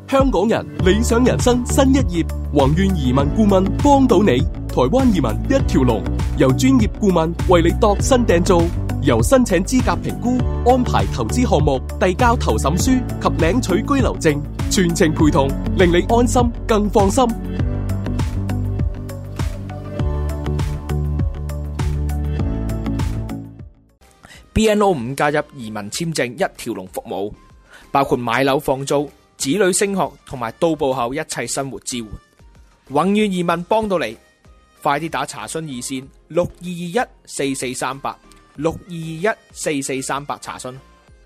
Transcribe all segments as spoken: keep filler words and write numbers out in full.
香港人理想人生新一頁，宏願移民顧問幫到你，台灣移民一條龍，由專業顧問為你度身訂造，由申請資格評估、安排投資項目、遞交投審書及領取居留證，全程陪同，令你安心更放心。 B N O 五加入移民簽證一條龍服務，包括買樓放租、子女升學同埋到埗後一切生活支援。宏願移民幫到你，快啲打查詢熱線六二二一四四三八六二二一四四三八查詢。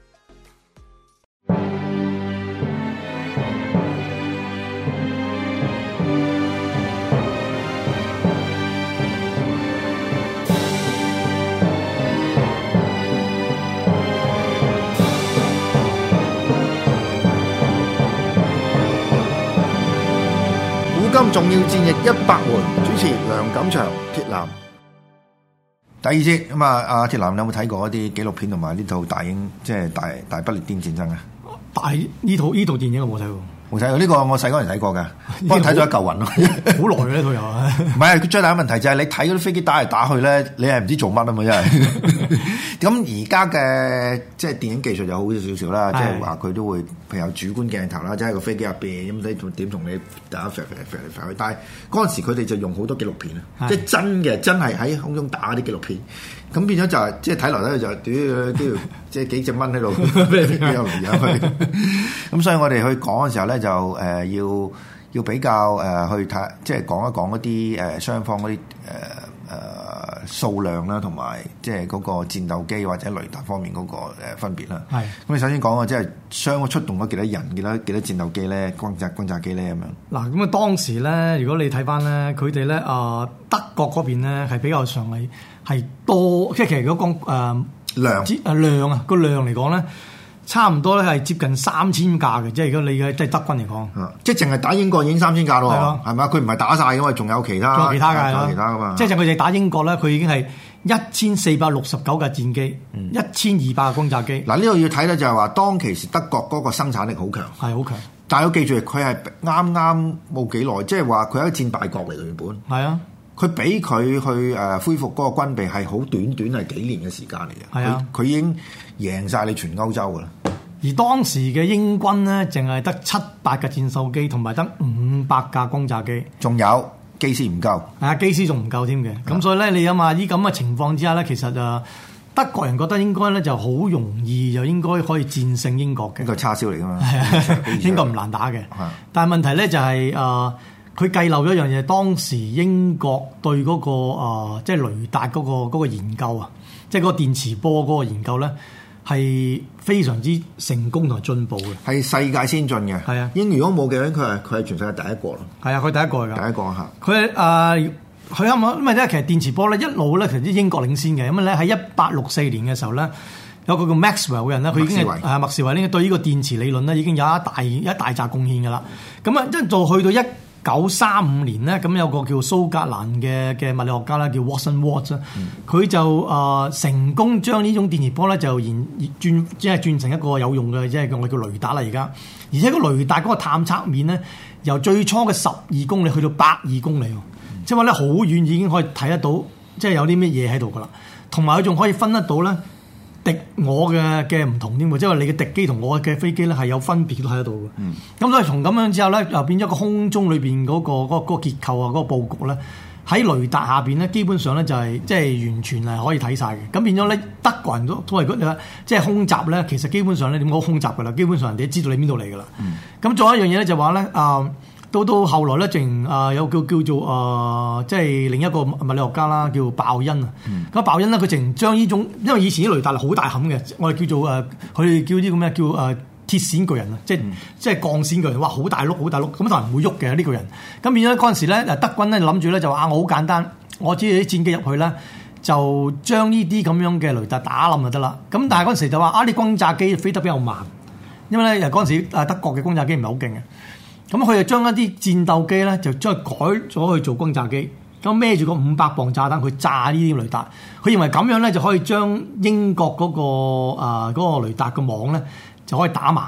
古今重要戰役一百回，主持梁錦祥、鐵男。第二節咁啊，阿鐵男，你有冇睇過一啲紀錄片同埋呢套大英，即係大大不列顛戰爭啊？ 大呢套呢套電影我冇睇過。 冇睇過呢個，我細嗰陣睇過㗎，不過睇咗一嚿雲咯。 好耐呢套又啊， 唔係，佢最大嘅問題就係你睇嗰啲飛機打嚟打去咧，你係唔知做乜啊嘛，真係。咁而家嘅即係電影技術就好少少啦，即係話佢都會譬如有主觀鏡頭啦，即係個飛機入邊咁你點同你打飛飛飛嚟飛去。但係嗰陣時佢哋就用好多紀錄片啊，即係真嘅，真係喺空中打啲紀錄片。咁變咗就係即係睇落咧就屌都要即係幾隻蚊喺度飛飛入嚟入去。咁所以我哋去講嘅時候咧就誒、呃、要要比較誒、呃、去睇即係講一講嗰啲誒雙方嗰啲誒誒數量啦，同埋即係嗰個戰鬥機或者雷達方面嗰個誒分別啦。係咁，你首先講個即係雙出動咗幾多人，幾多幾多戰鬥機咧，轟炸轟炸機咧咁樣。嗱，咁啊當時咧，如果你睇翻咧，佢哋咧啊德國嗰邊咧係比較上係係多，即係其實嗰個誒量啊量啊個量嚟講咧。差唔多咧係接近三千架嘅，即係如果你嘅即係德軍嚟講，即係淨係打英國已經三千架咯，係咪啊？佢唔係打晒嘅嘛，仲有其他，仲有其他㗎，仲有其他㗎嘛。即係佢哋打英國咧，佢已經係一千四百六十九架戰機，一千二百個轟炸機。嗱呢度要睇咧就係話，當其時德國嗰個生產力好強，係好強。但係要記住，佢係啱啱冇幾耐，即係話佢係一個戰敗國嚟嘅原本。係啊。佢俾佢去誒恢復嗰個軍備係好短短係幾年嘅時間嚟嘅，係啊，佢已經贏晒你全歐洲噶啦。而當時嘅英軍咧，淨係得七百架戰鬥機同埋得五百架轟炸機，仲有機師唔夠，係啊，機師仲唔夠添嘅。咁所以咧，你諗下呢咁嘅情況之下咧，其實啊，德國人覺得應該咧就好容易就應該可以戰勝英國嘅。呢個叉燒嚟噶嘛，英國唔難打嘅。但係問題咧就係、是、啊。呃佢計漏咗一樣嘢，當時英國對嗰、那個、呃、即係雷達嗰、那個那個研究啊，即係嗰個電磁波嗰個研究咧，係非常之成功同埋進步嘅，係世界先進嘅。係啊，英如果冇嘅話，佢係佢係全世界第一個咯。係啊，佢第一個嚟㗎。第一個嚇。佢誒佢啱啱因為咧，其實電磁波咧一路咧其實啲英國領先嘅，咁咧喺一八六四年嘅時候咧，有個叫 Maxwell 嘅人咧，佢已經係誒麥士維呢對呢個電磁理論咧已經有一大一大紮貢獻㗎啦。咁啊，一路去到一九三五年咧，咁有個叫蘇格蘭嘅嘅物理學家啦，叫 Watson Watt 啦，佢就誒、呃、成功將呢種電磁波咧就研轉即係轉成一個有用嘅，即係我叫雷達啦而家。而且個雷達嗰個探測面咧，由最初嘅十二公里去到百二公里，即係話咧好遠已經可以睇得到，即係有啲咩嘢喺度噶啦。同埋佢仲可以分得到咧敵我嘅嘅唔同添喎，即係話你嘅敵機同我嘅飛機咧係有分別都睇得到嘅。咁、嗯、所以從咁樣之後咧，又變咗個空中裏邊嗰個嗰、嗰個嗰個結構啊，嗰、嗰個佈局咧喺雷達下邊咧，基本上咧就係即係完全係可以睇晒嘅。咁變咗咧，德國人都都係嗰即係空襲咧，其實基本上咧點講空襲㗎啦，基本上人哋都知道你邊度嚟㗎啦。咁仲、嗯、有一樣嘢咧就話咧啊。到到後來咧，淨啊有叫叫做啊、呃，即係另一個物理學家啦，叫鮑恩啊。咁鮑恩咧，佢淨將呢種，因為以前啲雷達係好大冚嘅，我哋叫做誒，佢哋叫啲咁咩叫誒鐵線巨人啊，即係、嗯、即係鋼線巨人，哇好大碌好大碌，咁但係唔會喐嘅呢個人。咁變咗嗰陣時咧，德軍咧諗住咧就話啊，我好簡單，我只要啲戰機入去咧，就將呢啲咁樣嘅雷達打冧就得啦。咁但係嗰陣時就話啊，啲轟炸機飛得比較慢，因為咧嗰陣時啊德國嘅轟炸機唔係好勁嘅。咁佢就將一啲戰鬥機咧，就將佢改咗去做轟炸機，咁孭住個五百磅炸彈去炸呢啲雷達。佢認為咁樣咧就可以將英國嗰、嗰個啊嗰、呃嗰個雷達嘅網咧就可以打盲。咁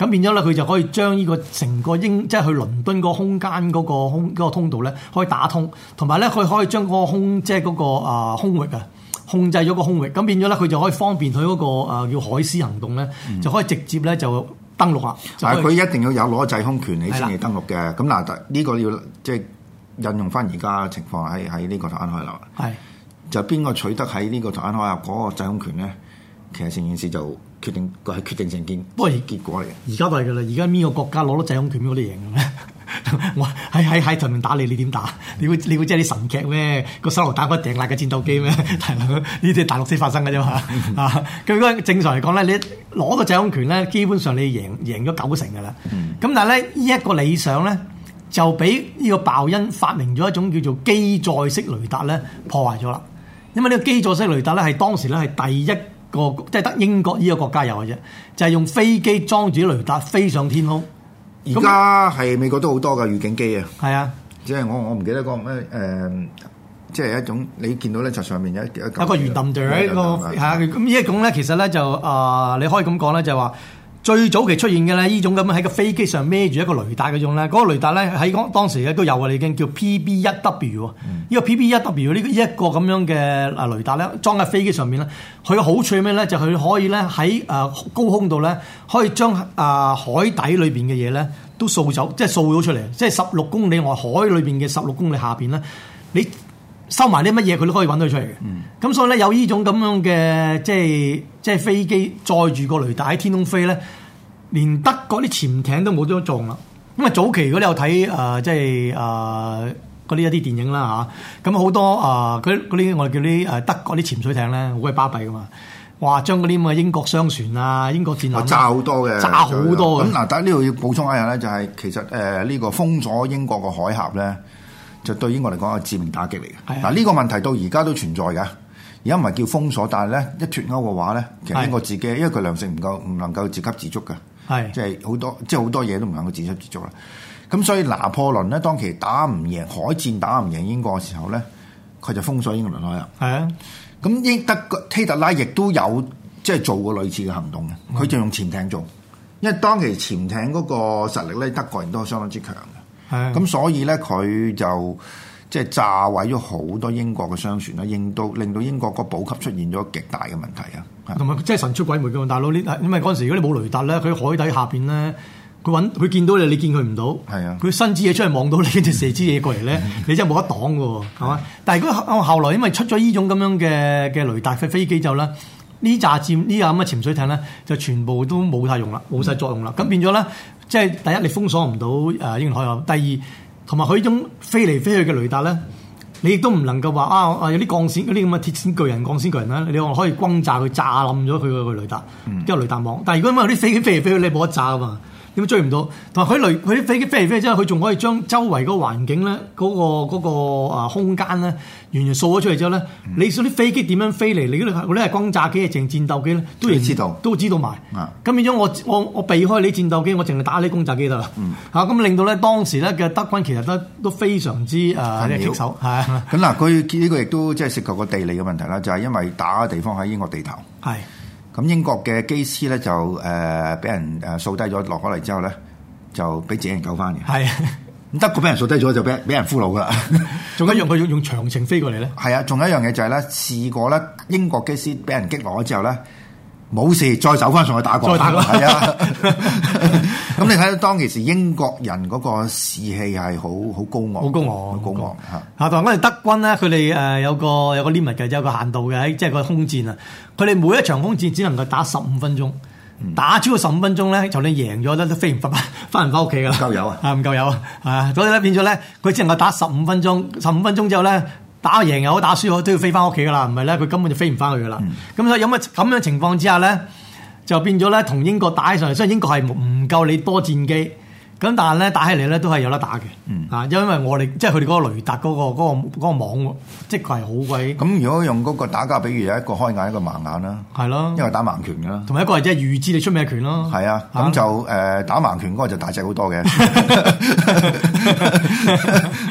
咁變咗咧佢就可以將呢個成個英即係去倫敦個空間嗰個空嗰個通道咧可以打通，同埋咧佢可以將嗰個空即係嗰個啊空域啊控制咗個空域，咁變咗咧佢就可以方便佢嗰個啊叫海獅行動咧，嗯、就可以直接咧就登陸啦。 但係佢一定要有攞制空權你先至登陸嘅。咁嗱的，呢個要即係引用翻而家情況喺喺呢個台灣海峽。係的就邊個取得喺呢個台灣海峽嗰個制空權咧？其實成件事就決定個係決定性見，不過結果嚟嘅。而家都係㗎啦，而家邊個國家攞到制空權邊個都贏嘅咩？我喺喺喺上面打你，你點打？你會你會即係啲神劇咩？個手榴彈可以掟爛嘅戰鬥機咩？呢啲係大陸先發生嘅啫嘛。啊，咁如果正常嚟講咧，你攞個制空權咧，基本上你贏贏咗九成㗎啦。咁、嗯、但係咧，呢、這、一個理想咧，就俾呢個鮑恩發明咗一種叫做基載式雷達咧，破壞咗啦。因為呢個基載式雷達咧，係當時咧係第一個，即係得英國呢個國家有嘅啫，就係、是、用飛機裝住啲雷達飛上天空。 而家係美國都好多嘅預警機啊，係啊， 即係我我唔記得個咩誒，即係一種你見到咧就上面有一有一個圓揼隊一個係啊，咁呢一種咧其實咧就啊、呃，你可以咁講咧就係話最早期出現嘅咧呢種咁樣喺個飛機上孭住一個雷達嗰種咧，嗰、那個雷達咧喺當當時咧都有嘅，已經叫 P B 一 W 呢、嗯、個 P B 一 W 呢一個咁樣嘅啊雷達咧裝喺飛機上面咧，佢嘅好處係咩咧？就佢、是、可以咧喺啊高空度咧可以將啊海底裏邊嘅嘢咧都掃走，即係掃咗出嚟，即係十六公里外海裏邊嘅十六公里下邊咧，你收埋啲乜嘢佢都可以揾到出嚟嘅。咁、嗯、所以咧有呢種咁樣嘅即係即係飛機載住個雷達喺天空飛咧，連德國啲潛艇都冇咗作用啦。咁啊早期如果你有睇誒、呃、即係誒嗰啲一啲電影啦嚇，咁、啊、好多誒嗰嗰啲我哋叫啲誒德國啲潛水艇咧好鬼巴閉噶嘛。哇！將嗰啲咁嘅英國商船啊、英國戰艦炸好多嘅， 炸好多嘅。 咁嗱，但係呢度要補充一下咧，就係、是、其實誒呢、呃這個封鎖英國個海峽咧，就對英國嚟講係致命打擊嚟嘅。嗱呢、啊這個問題到而家都存在㗎。而家唔係叫封鎖，但係咧一脫歐嘅話咧，其實英國自己因為佢糧食唔夠，唔能夠自給自足嘅，係即係好多即係好多嘢都唔能夠自給自足啦。咁所以拿破崙咧當其打唔贏海戰，打唔贏英國嘅時候咧，佢就封鎖英倫海峽。係啊。咁英德國希特拉亦都有即係做過類似嘅行動嘅，佢就用潛艇做，因為當其潛艇嗰個實力咧，德國人都係相當之強嘅。係，咁所以咧佢就即係炸毀咗好多英國嘅商船啦，令到令到英國個補給出現咗極大嘅問題啊！同埋即係神出鬼沒嘅大佬，呢因為嗰陣時如果你冇雷達咧，佢海底下邊咧。佢揾佢見到你，你見佢唔到。係啊！佢伸支嘢出嚟望到你，跟住射支嘢過嚟咧，你真係冇得擋㗎喎，係嘛？但係如果後來因為出咗呢種咁樣嘅嘅雷達嘅飛機之後咧，呢紮戰呢架咁嘅潛水艇咧，就全部都冇晒用啦，冇晒作用啦。咁、嗯、變咗咧，即係第一你封鎖唔到誒英倫海峽，第二同埋佢呢種飛嚟飛去嘅雷達咧，你亦都唔能夠話啊啊有啲鋼線嗰啲咁嘅鐵線巨人、鋼線巨人啦，你話可以轟炸佢炸冧咗佢個雷達，因為雷達網。但係如果因為有啲飛機飛嚟飛去，你冇得炸啊嘛。點追唔到？同埋佢雷佢啲飛機飛嚟飛去之後，佢仲可以將周圍嗰個環境咧，嗰、嗰個嗰、嗰個啊空間咧，完全掃咗出嚟之後咧，嗯、你嗰啲飛機點樣飛嚟？你嗰啲嗰啲係轟炸機定戰鬥機咧，都知道，都知道埋。咁、啊、變咗我我我避開你戰鬥機，我淨係打你轟炸機得啦。嚇咁、嗯啊、令到咧當時咧嘅德軍其實都都非常之誒棘手。係啊。咁嗱，佢呢個亦都即係涉及個地理嘅問題啦，就係、是、因為打嘅地方喺英國地頭。係。咁英國嘅機師咧就誒俾、呃、人誒掃低咗落咗嚟之後咧，就俾自己人救翻嘅。係咁德國俾人掃低咗就俾俾人俘虜噶啦。仲有一樣佢用用長程飛過嚟咧。係啊，仲有一樣嘢就係咧試過咧英國機師俾人擊落咗之後咧冇事，再走翻上去打過。再打過係啊。咁你睇到當其時英國人嗰個士氣係好好高昂，好高昂，好高昂嚇。嚇，同埋我哋德軍咧，佢哋誒有個有個 limit 嘅，有個限度嘅，即係個空戰啊。佢哋每一場空戰只能夠打十五分鐘，嗯、打超過十五分鐘咧，就你贏咗咧都飛唔翻翻唔翻屋企噶啦。唔夠油啊！啊唔夠油啊！啊，所以咧變咗咧，佢只能夠打十五分鐘，十五分鐘之後咧。打贏又好，打輸又好，都要飛翻屋企噶啦，唔係咧，佢根本就飛唔翻去噶啦。咁、嗯、所以有乜咁樣情況之下咧，就變咗咧，同英國打起上嚟，雖然英國係唔夠你多戰機，咁但係咧打起嚟咧都係有得打嘅。嗯、啊，因為我哋即係佢哋嗰個雷達嗰、嗰個嗰、嗰個嗰個網，即係係好鬼。咁如果用嗰個打架比喻，有一個開眼，一個盲眼啦。係咯，因為打盲拳㗎啦。同埋一個係即係預知你出咩拳咯。係啊，咁就誒、呃、打盲拳嗰個就大隻好多嘅。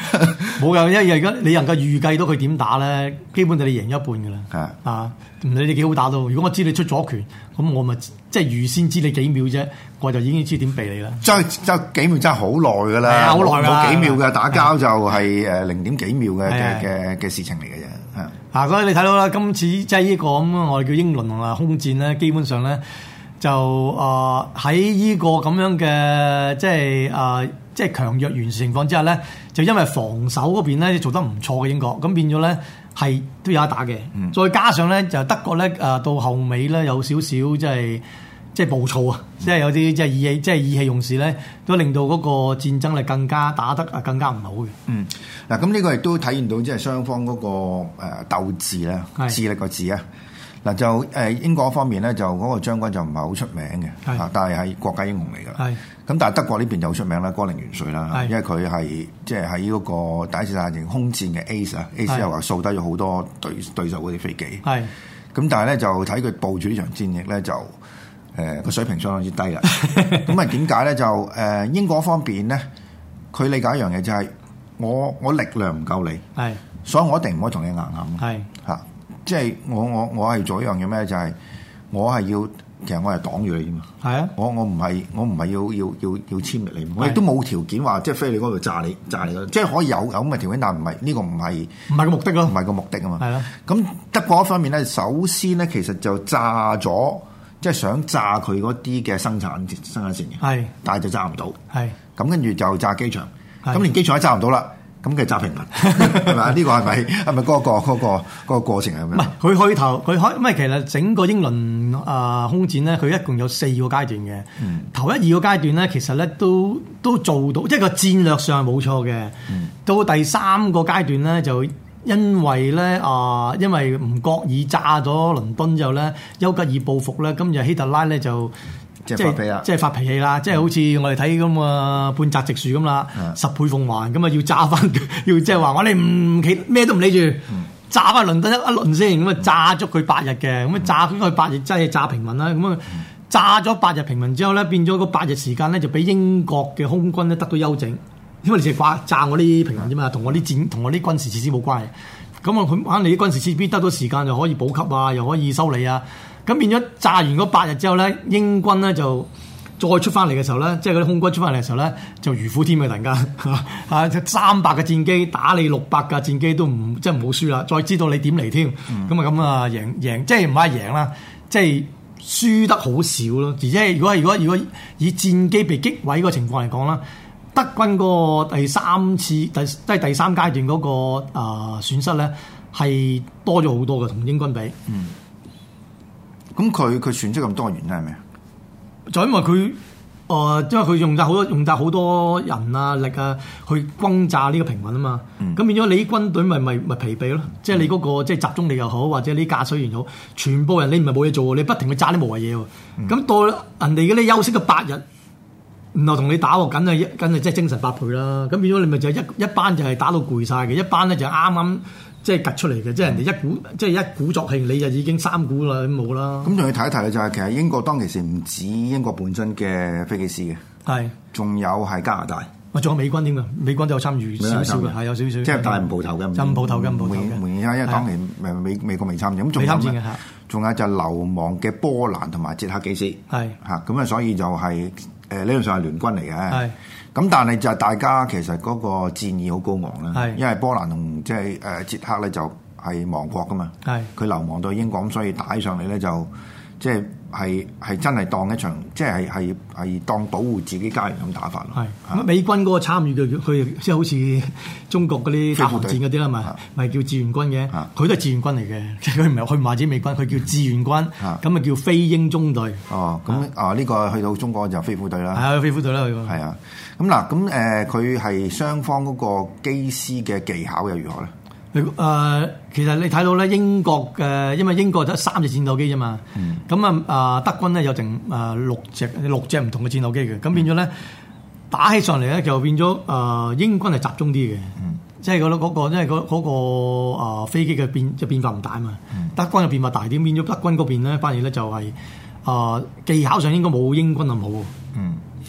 冇㗎，因為而家你能夠預計到佢點打咧，基本就你贏一半㗎啦。 係啊，唔理你幾好打到，如果我知你出左拳，咁我咪即係預先知你幾秒啫，我就已經知點避你啦。 真係真係幾秒真係好耐㗎啦， 係啊，好耐㗎， 冇幾秒嘅打交就係誒零點幾秒嘅嘅嘅嘅事情嚟嘅啫。 啊，所以你睇到啦，今次即係呢個咁我哋叫英倫啊空戰咧，基本上咧就誒喺呢個咁樣嘅即係誒、呃、即係強弱懸殊情況之下咧，就因為防守嗰邊咧做得唔錯嘅英國，咁變咗咧係都有得打嘅。嗯、再加上咧就德國咧誒、呃、到後尾咧有少少即係即係暴躁啊，即係有啲即係意氣即係意氣用事咧，都令到嗰個戰爭力更加打得啊更加唔好嘅。 嗯，嗱咁呢個亦都體現到即係雙方嗰個誒鬥志咧，智力個智啊。嗱就誒英國方面咧，就嗰個將軍就唔係好出名嘅，啊，但係係國家英雄嚟㗎。係咁，但係德國呢邊就好出名啦，歌寧元帥啦，因為佢係即係喺嗰個第一次大戰空戰嘅 ace 啊 ，ace 又話掃低咗好多對對手嗰啲飛機。係咁，但係咧就睇佢報住呢場戰役咧就。誒個、呃、水平相當之低啦，咁啊點解咧？就誒、呃、英國方面咧，佢理解一樣嘢就係我我力量唔夠你，係是，所以我一定唔可以同你硬撼，係嚇是，即係我我我係做一樣嘢咩？就係、是、我係要，其實我係擋住你㗎嘛，係啊，我我唔係我唔係要要要要殲滅你，我亦都冇條件話即係飛你嗰度炸你炸你，即係可以有有咁嘅條件，但係唔係呢個唔係唔係個目的咯，唔係個目的啊嘛，係啦。咁德國一方面咧，首先咧其實就炸咗。即係想炸佢嗰啲嘅生產生產線嘅，係，但係就炸唔到，係。咁跟住就炸機場，咁連機場都炸唔到啦，咁佢炸平民，係咪？呢個係咪係咪嗰個嗰個嗰個過程係咩？唔係，佢開頭佢開，因為其實整個英倫啊空戰咧，佢一共有四個階段嘅。嗯。頭一二個階段咧，其實咧都都做到，即係個戰略上係冇錯嘅。嗯。到第三個階段咧就。因為咧啊、呃，因為唔覺意炸咗倫敦之後咧，丘吉爾報復咧，今日希特拉咧就即係發脾氣啦，即係發脾氣啦，即係好似我哋睇咁啊半澤直樹咁啦，嗯、十倍奉還咁啊要炸翻，要即係話我哋唔企咩都唔理住，嗯、炸翻倫敦一一輪先，咁啊炸足佢八日嘅，咁啊炸佢八日真係炸平民啦，咁啊炸咗八日平民之後咧，變咗個八日時間咧就俾英國嘅空軍咧得到休整。因為你淨係掛炸我啲平民啫嘛，同我啲戰同我啲軍事設施冇關係。咁啊，佢啱你啲軍事設施得到時間就可以補給啊，又可以修理啊。咁變咗炸完嗰八日之後咧，英軍咧就再出翻嚟嘅時候咧，即係嗰啲空軍出翻嚟嘅時候咧，就如虎添嘅突然間嚇，三百嘅戰機打你六百架戰機都唔即係唔好輸啦。再知道你點嚟添，咁啊咁啊贏贏，即係唔係贏啦，即係輸得好少咯。而且如果如果如果以戰機被擊毀個情況嚟講啦。德軍嗰個第三次第即係第三階段嗰、那個啊、呃、損失咧係多咗好多嘅，同英軍比。嗯。咁佢佢損失咁多嘅原因係咩啊？就因為佢誒、呃，因為佢用曬好多用曬好多人啊力啊去轟炸呢個平民啊嘛。咁、嗯、變咗你啲軍隊咪咪咪疲憊咯。即係你嗰、那個即係集中力又好，或者你駕駛員又好，全部人你唔係冇嘢做，你不停去炸啲無謂嘢喎。咁、嗯、到人哋嗰啲休息嘅八日。然後同你打喎，梗係梗係即係精神百倍啦。咁變咗你咪就一一班就係打到攰晒嘅，一班咧就啱啱即係趌出嚟嘅，即係人哋一鼓即係一鼓作氣，你就已經三鼓啦，冇啦。咁仲要睇一睇就係其實英國當其時唔止英國本身嘅飛機師嘅，係仲有係加拿大，哇，仲有美軍添㗎，美軍都有參與少少嘅，係有少少，即係但係唔蒲頭嘅，就唔蒲頭嘅，唔蒲頭嘅。因為當年美美國未參戰，咁仲有咩？仲有就流亡嘅波蘭同埋捷克機師，係嚇咁啊，所以就係。誒理論上係聯軍嚟嘅，係咁，但係就係大家其實嗰個戰意好高昂啦，係因為波蘭同即係誒捷克咧就係亡國噶嘛，係佢流亡到英國咁，所以打起上嚟咧就即係係係真係當一場，即係係係當保護自己家人咁打法咯。係咁，美軍嗰個參與嘅佢即係好似中國嗰啲打韓戰嗰啲啦，咪咪叫志願軍嘅，佢都係志願軍嚟嘅，佢唔係佢唔係自己美軍，佢叫志願軍，咁啊叫飛鷹中隊。哦，咁啊呢個去到中國就飛虎隊啦。係啊，飛虎隊啦佢。係啊，咁嗱咁誒，佢係雙方嗰個機師嘅技巧又如何咧？誒、呃，其實你睇到咧，英國嘅，因為英國得三隻戰鬥機啫嘛，咁啊啊德軍咧有成誒六隻六隻唔同嘅戰鬥機嘅，咁變咗咧打起上嚟咧就變咗誒、呃、英軍係集中啲嘅，嗯、即係嗰嗰個因為嗰嗰個啊飛機嘅變即係變化唔大啊嘛，嗯、德軍嘅變化大啲，變咗德軍嗰邊咧反而咧就係、是、啊、呃、技巧上應該冇英軍咁好。嗯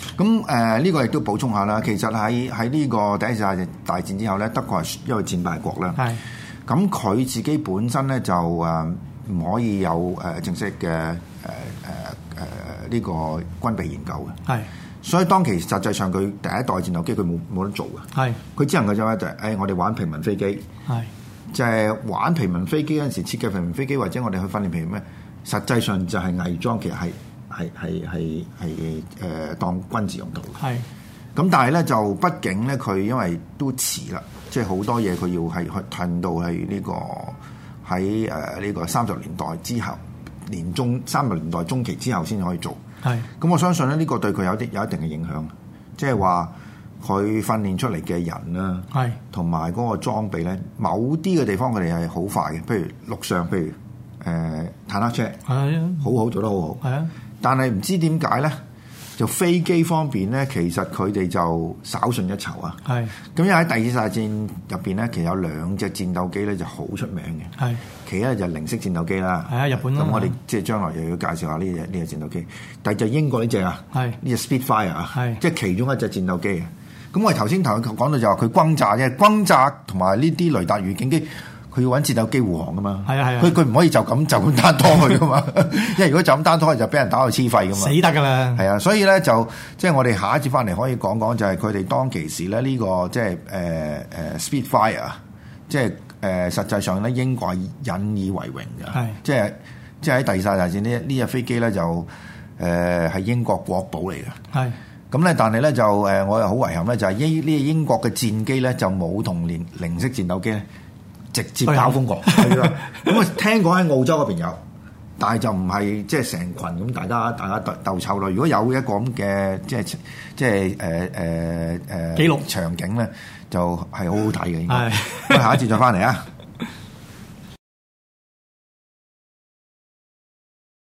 咁誒呢個亦都補充下啦。其實喺喺呢個第一次大戰大戰之後咧，德國係因為戰敗國啦。係。咁佢自己本身咧就誒唔可以有誒正式嘅誒誒誒呢個軍備研究嘅。係。所以當其實際上佢第一代戰鬥機佢冇冇得做嘅。係。佢只能夠就係誒、哎、我哋玩平民飛機。係。就係玩平民飛機嗰陣時設計平民飛機，或者我哋去訓練平民咩？實際上就係偽裝，其實係係係係係誒當軍事用途嘅。係。咁但係咧就畢竟咧佢因為都遲啦，即係好多嘢佢要係去褪到係呢、呢個喺誒呢個三十年代之後，年中三十年代中期之後先可以做。係。咁我相信咧呢個對佢有啲有一定嘅影響，即係話佢訓練出嚟嘅人啦，係同埋嗰個裝備咧，某啲嘅地方佢哋係好快嘅，譬如陸上，譬如誒、呃、坦克車，係啊，好好做得好好，係啊。但係唔知點解咧，就飛機方面咧，其實佢哋就稍遜一籌啊。係。咁因為喺第二次大戰入邊咧，其實有兩隻戰鬥機咧就好出名嘅。係。其一就係零式戰鬥機啦。係啊，日本啦。咁我哋即係將來又要介紹下呢隻呢隻戰鬥機。第二就英國呢隻啊，係呢隻 Spitfire 啊，係即係其中一隻戰鬥機啊。咁我哋頭先頭講到就話佢轟炸啫，轟炸同埋呢啲雷達預警機，佢要揾戰鬥機護航噶嘛。係啊係啊，佢佢唔可以就咁就咁單拖佢噶嘛，因為如果就咁單拖，就俾人打到黐肺噶嘛。死得㗎啦！係啊，所以咧就即係、就是、我哋下一節翻嚟可以講講，就係佢哋當其時咧呢、這個即係誒誒 Spitfire，即係誒實際上咧英國引以為榮嘅。係即係即係喺第二次大戰呢呢隻飛機咧就誒係、呃、英國國寶嚟嘅。係。咁咧，但係咧就誒，我又好遺憾咧，就係英呢個英國嘅戰機咧就冇同連零式戰鬥機咧直接交鋒過。係啦，咁啊聽講喺澳洲嗰邊有，但係就唔係即係成群咁大家大家鬥鬥湊咯。如果有一個咁嘅即係即係誒誒誒記錄場景咧，就係好好睇嘅。應該。咁下一節再翻嚟啊！